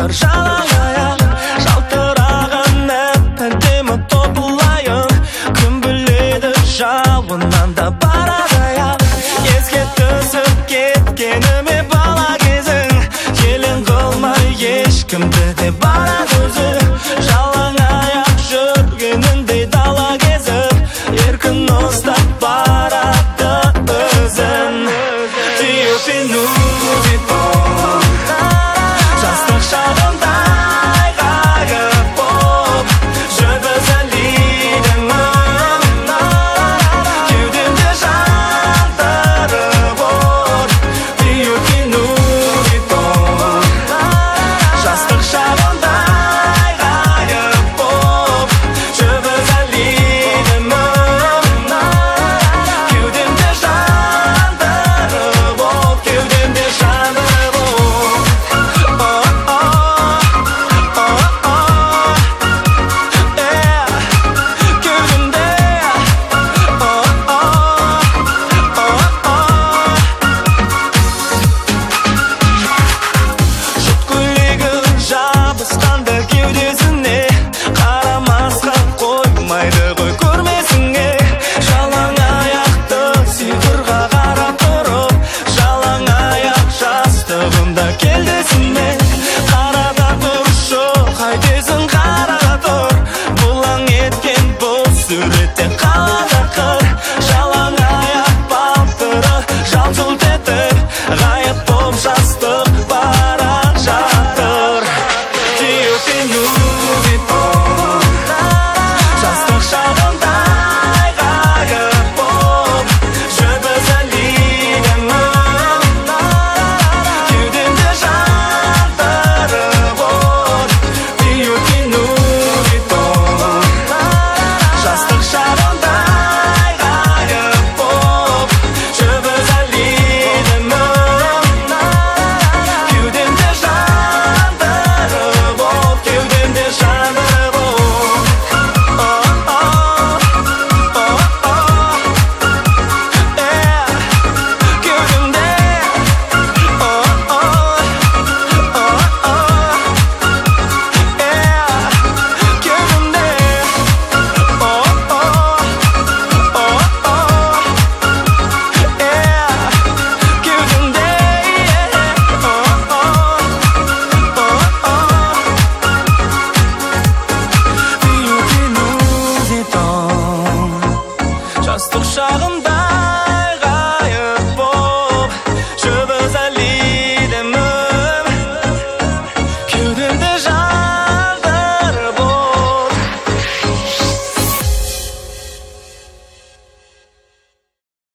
жатыр жалаң аяқ, жалтыраған әп-әдемі топылайын. Кім біледі жауыннан да барады аяқ, еске түсіп кеткеніме бала кезің. Елең қылмай ешкімді де барады өзі, жалаң аяқ жүргеніндей дала кезіп, еркін ұстап барады өзін. Жастық шағымдай ғайып боп, жібіз әлейдің кеудемде жандырып от. Жастық шағымдай ғайып боп, жібіз әлейдің кеудемде жандырып от, кеудемде жандырып от. Жабысқанды кеудесіне, қарамасқа қоймайды ғой көрмесіңе. Жалаң аяқты сиқырға қарап тұрып, жалаң аяқ жастығымда келдесіне. Қарада тұршы қайтесің, қарада тұр, бұлаң еткен бұл суретте қалады қыр. Жалаң аяқ балтыры жалт-жұлт етіп, ғайып боп жастық бара жатыр. Жастық шағымдай ғайып боп, жібіз әлейдің кеудемде жандырып от. Жастық шағымдай ғайып боп, жібіз әлейдің кеудемде жандырып от, кеудемде жандырып от. Жастық шағым